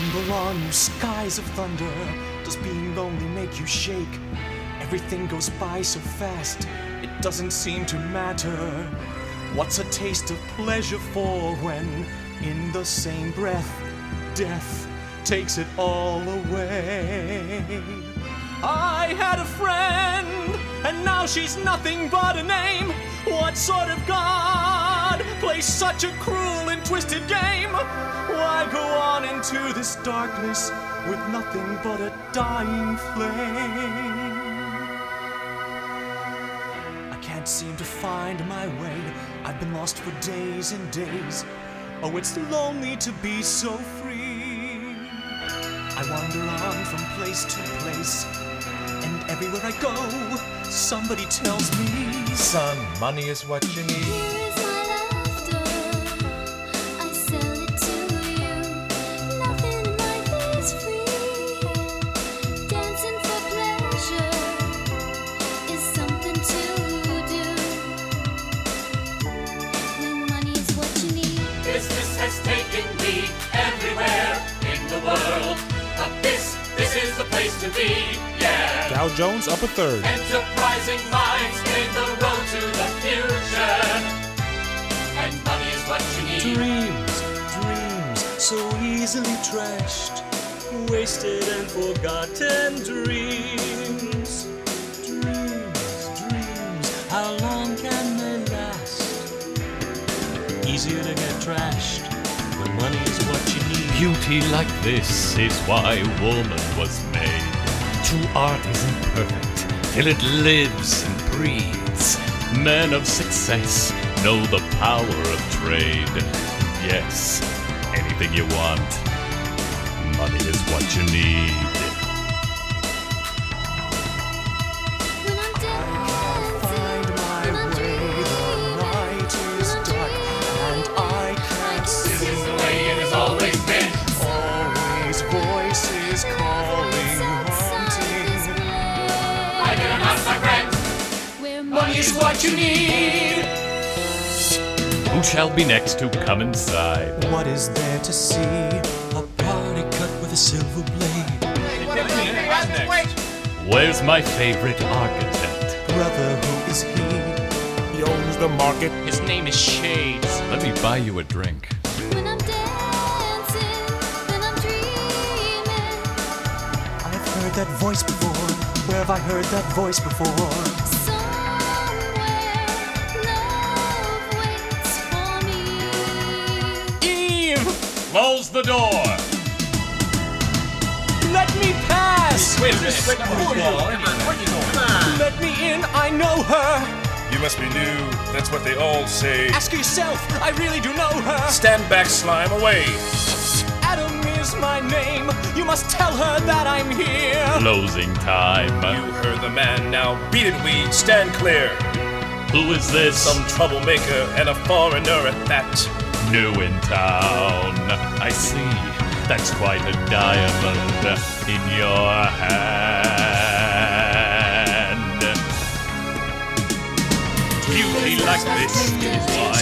Tremble on you skies of thunder. Does being lonely make you shake? Everything goes by so fast, it doesn't seem to matter. What's a taste of pleasure for when, in the same breath, death takes it all away? I had a friend, and now she's nothing but a name. What sort of God plays such a cruel and twisted game? Why go on into this darkness with nothing but a dying flame? I can't seem to find my way. I've been lost for days and days. Oh, it's lonely to be so free. I wander on from place to place, and everywhere I go, somebody tells me, son, money is what you need. Here is my laughter, I sell it to you. Nothing in life is free. Dancing for pleasure is something to do. When money is what you need. Business has taken me everywhere in the world. But this is the place to be, yeah. Dow Jones up a third. Enterprising minds made the road to the future. And money is what you need. dreams, so easily trashed, wasted and forgotten dreams. Dreams, how long can they last? Easier to get trashed when money is what you need. Beauty like this is why woman was made. True art isn't perfect till it lives and breathes. Men of success know the power of trade. Yes, anything you want, money is what you need. When I'm dancing, when I'm The night is dark and I can't This see. is the way it has always been. Always voices calling, haunting. I get an house, my friend. where Money is what you need. Who shall be next to come inside? What is there to see? A party cut with a silver blade. Where's my favorite architect? Brother, who is he? He owns the market. His name is Shades. Let me buy you a drink. When I'm dancing, when I'm dreaming, I've heard that voice before. Where have I heard that voice before? somewhere love waits for me. Eve! Close the door. Let me pass! Wait a minute. Let me in, I know her! You must be new. That's what they all say. Ask yourself, I really do know her! Stand back, slime, away. Adam is my name. You must tell her that I'm here. Closing time. You heard the man, now beat it, we stand clear. Who is this? Some troublemaker and a foreigner at that. New in town. I see. That's quite a diamond in your hand. Beauty like this is why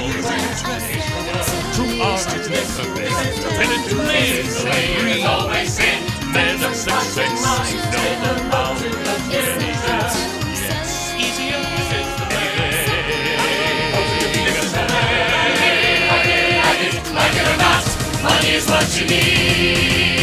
true art is never best. Till it lives and breathes. Always been. Men of success know the power of trade. Yes, easier is the way. Like it or not, money is what you need.